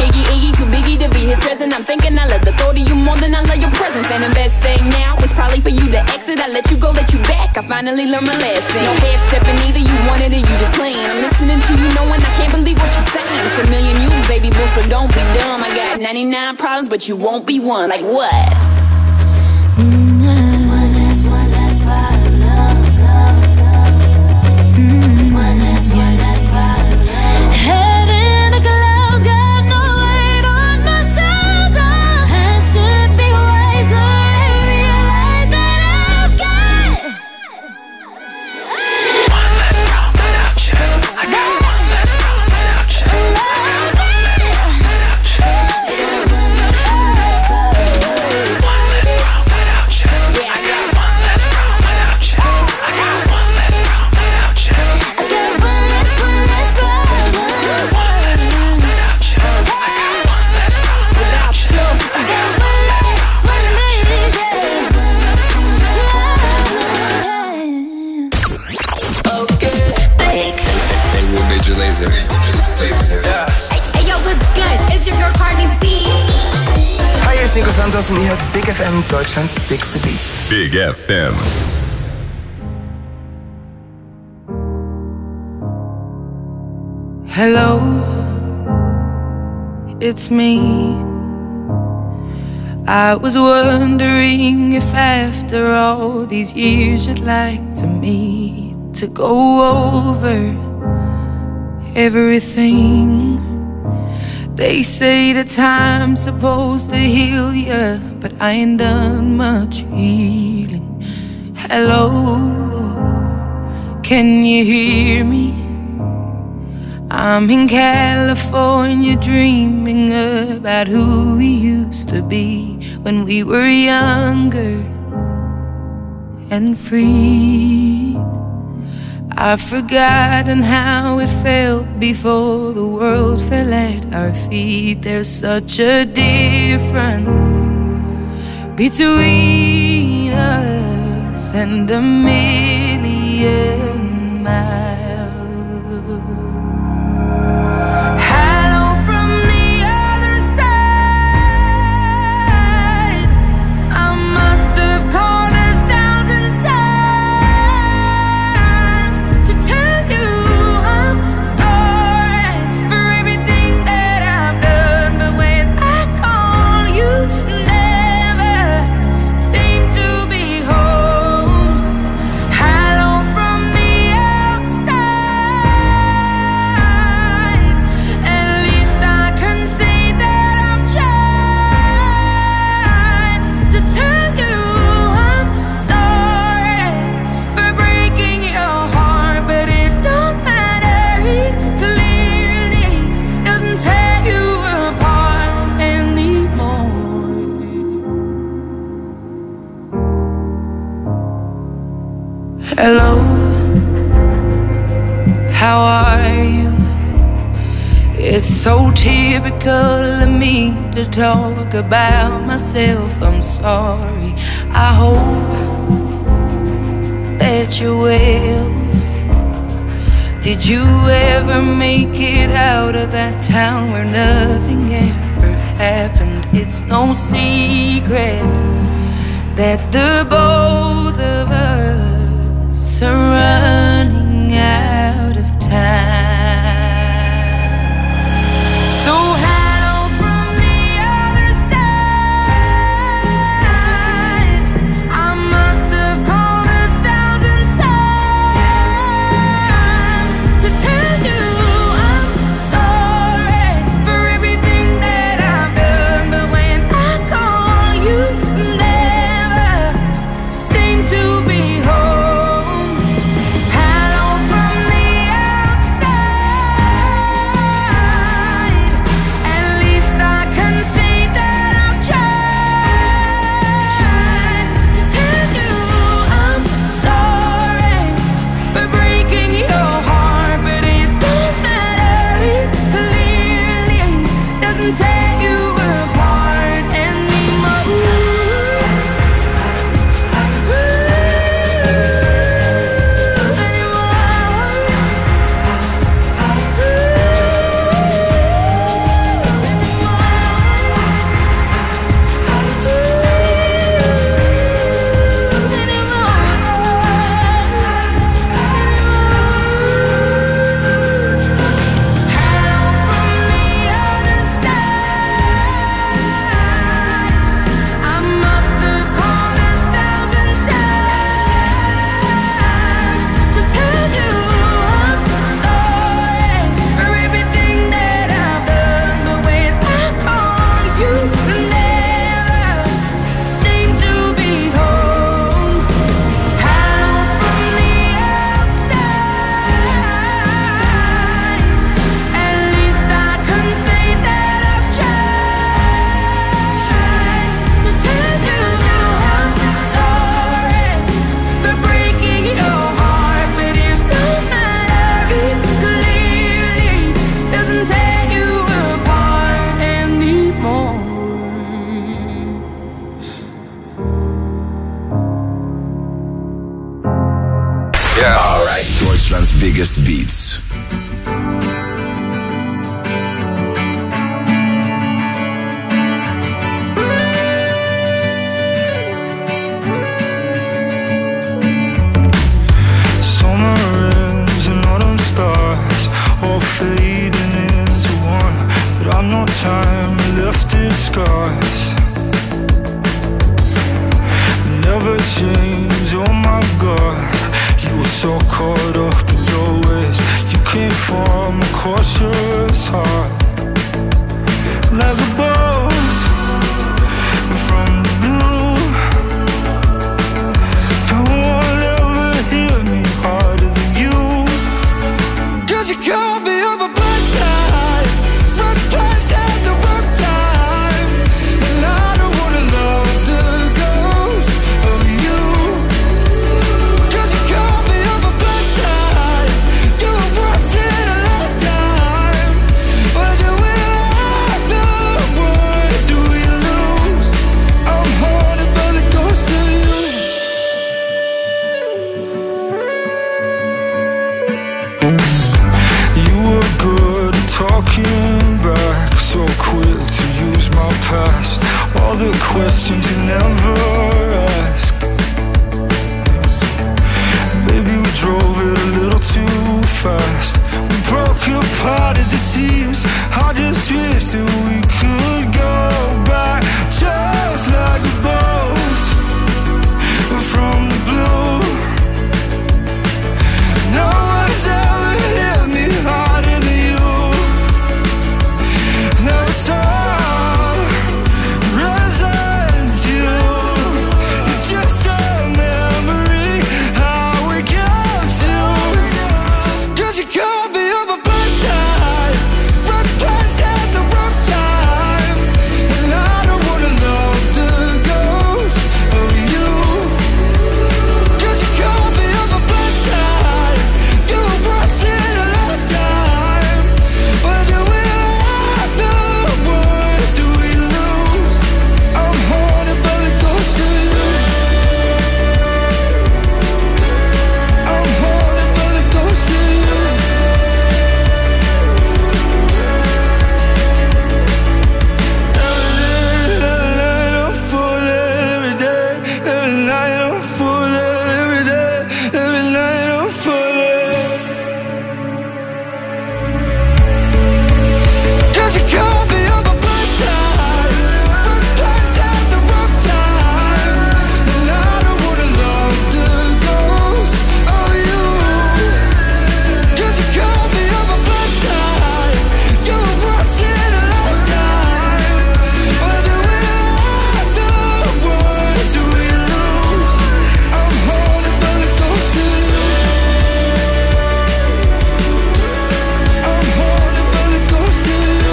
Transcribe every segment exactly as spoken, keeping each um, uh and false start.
Iggy, Iggy, too biggie to be his present. I'm thinking I love the thought of you more than I love your presence. And the best thing now is probably for you to exit. I let you go, let you back. I finally learned my lesson. No half stepping either, you wanted it, you just playing. I'm listening to you knowing I can't believe what you're saying. It's a million yous, baby boo, so don't be dumb. I got ninety-nine problems, but you won't be one. Like what? Mm-hmm. One less, one less problem. Love, love, love, love. Mm-hmm. One less, one less problem. Head in the clouds, got no weight on my shoulder. I should be wiser and realize that I've got one less problem without you. I got one less problem without you. I got one less problem without you. One less problem without you. I got one less problem without you. I got one less problem without you. I got one less, one less problem. One less problem without you. I got one less problem without you. I got one less problem without you. Okay. Big. Hey, we're Major Lazer. Yeah. Hey yo, what's good? It's your girl Cardi B. Hi, hier ist Nico Santos und ihr hört Big F M, Deutschlands bigste Beats. Big F M. Hello, it's me. I was wondering if after all these years you'd like to meet to go over everything. They say that time's supposed to heal ya, but I ain't done much healing. Hello, can you hear me? I'm in California dreaming about who we used to be when we were younger and free. I've forgotten how it felt before the world fell at our feet. There's such a difference between us and a million miles. Hello from the other side. I must have called a thousand times to tell you I'm sorry for everything that I've done. But when I call, you never seem to be home. Hello from the outside. At least I can say that I've tried to tell you I'm sorry for breaking your heart, but it don't matter. It clearly doesn't tear you apart anymore. Hello, how are you? It's so typical of me to talk about myself. I'm sorry. I hope that you're well. Did you ever make it out of that town where nothing ever happened? It's no secret that the both of us are running out of time. So hello from the other side. I must have called a thousand times to tell you I'm sorry for everything that I've done. But when I call, you never seem to be home. Hello from the outside. At least I can say that I've tried to tell you I'm sorry for breaking your heart, but it don't matter. It clearly doesn't tear you apart anymore. Anymore. biggest beats. Summer ends and autumn stars, all fading into one, but I've no time left in scars. Never change, oh my God. You were so caught up in your ways. You came from a cautious heart, like a bolt from the blue. No one ever hit me harder than you. 'Cause you called me up a bad side, right place at the wrong time, and I don't wanna love the ghost of you. 'Cause you called me up a bad side, you were once in a lifetime. But do we laugh the words, do we lose? I'm haunted by the ghost of you. You were good at talking back, so quick to use my past, all the questions you never asked. Maybe we drove it a little too fast. We broke apart at the seams. I just wish that we could go back, just like a boat from the blue. No one's ever hit me harder than you. Never saw resent you. You're just a memory I wake up to. 'Cause you called me up a bad side, right place at the wrong time, and I don't wanna love the ghost of you. 'Cause you called me up a bad side, you were once in a lifetime. But do we laugh the words, do we lose? I'm haunted by the ghost of you. I'm haunted by the ghost of you. Every night I'm falling, every day. Every night I'm falling, every day. Every night I'm falling. 'Cause you called me up a bad side, right place at the wrong time, and I don't wanna love the ghost of you. 'Cause you called me up a bad side, you were once in a lifetime. But do we laugh the words, do we lose? I'm haunted by the ghost of you. I'm haunted by the ghost of you.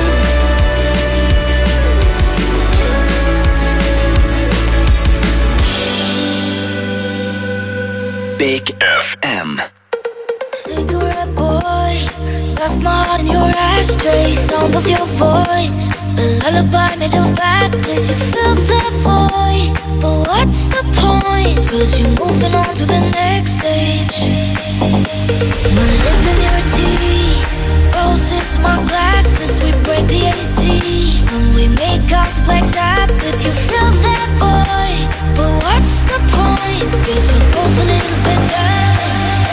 Big F M. Cigarette boy, left my heart in your ashtray. Sound of your voice, a lullaby made of badness. You fill that void, but what's the point? 'Cause you're moving on to the next stage. My lip in your teeth, roses, my glasses. We break the A C when we make out to Black Sabbath. You fill that void, but what's the point? 'Cause we're both a little bit damaged.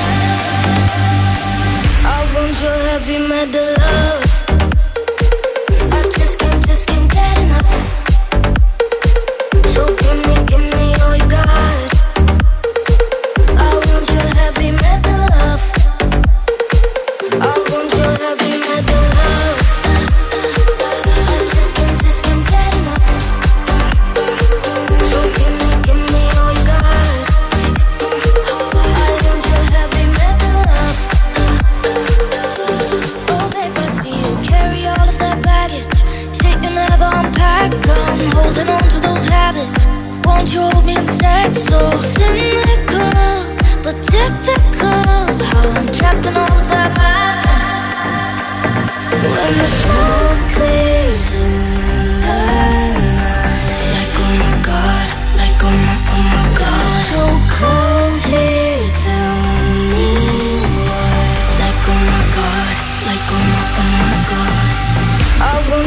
I want your heavy metal love. I just can't, just can't get enough. So give me, give me all you got. I want your heavy metal love. I want your heavy metal love. I just can't, just can't get enough. So give me, give me all you got. I want your heavy metal love. Oh babe, I see you carry all of that baggage. Shit you never unpack. I'm holding on to those habits. Won't you hold me instead? So cynical, but typical. How I'm trapped in all of that madness. When the smoke clears in the night, like oh my God, like oh my, oh my God. So cold here, tell me why.